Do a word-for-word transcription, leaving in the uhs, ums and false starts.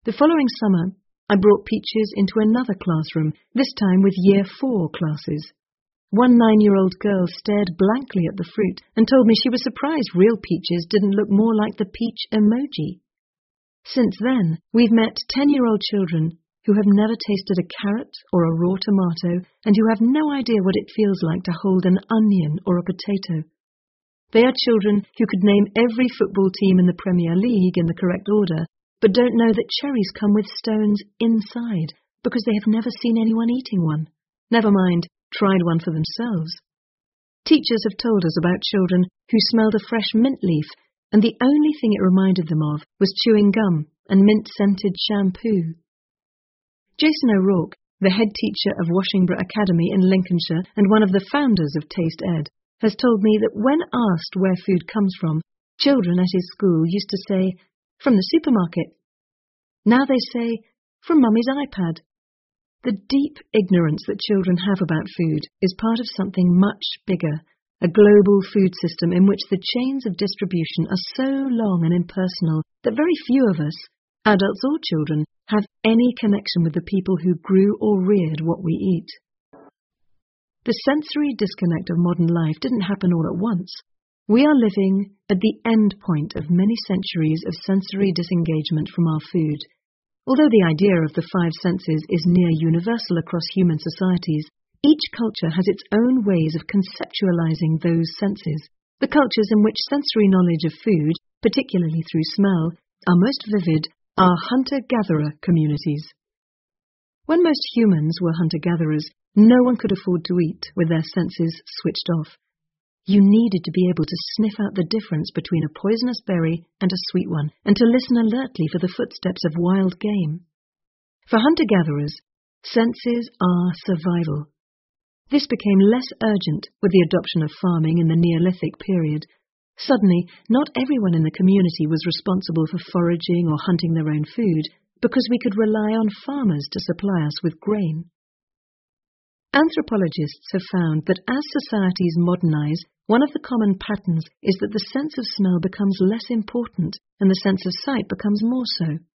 The following summer, I brought Peaches into another classroom, this time with Year Four classes. One nine-year-old girl stared blankly at the fruit and told me she was surprised real peaches didn't look more like the peach emoji. Since then, we've met ten-year-old children who have never tasted a carrot or a raw tomato and who have no idea what it feels like to hold an onion or a potato. They are children who could name every football team in the Premier League in the correct order, but don't know that cherries come with stones inside because they have never seen anyone eating one. Never mind, tried one for themselves. Teachers have told us about children who smelled a fresh mint leaf, and the only thing it reminded them of was chewing gum and mint-scented shampoo. Jason O'Rourke, the head teacher of Washingborough Academy in Lincolnshire and one of the founders of Taste Ed, has told me that when asked where food comes from, children at his school used to say, "From the supermarket." Now they say, "From Mummy's iPad." The deep ignorance that children have about food is part of something much bigger, a global food system in which the chains of distribution are so long and impersonal that very few of us, adults or children, have any connection with the people who grew or reared what we eat. The sensory disconnect of modern life didn't happen all at once. We are living at the end point of many centuries of sensory disengagement from our food. Although the idea of the five senses is near universal across human societies, each culture has its own ways of conceptualizing those senses. The cultures in which sensory knowledge of food, particularly through smell, are most vivid are hunter-gatherer communities. When most humans were hunter-gatherers, no one could afford to eat with their senses switched off. You needed to be able to sniff out the difference between a poisonous berry and a sweet one, and to listen alertly for the footsteps of wild game. For hunter-gatherers, senses are survival. This became less urgent with the adoption of farming in the Neolithic period. Suddenly, not everyone in the community was responsible for foraging or hunting their own food, because we could rely on farmers to supply us with grain. Anthropologists have found that as societies modernize, one of the common patterns is that the sense of smell becomes less important and the sense of sight becomes more so.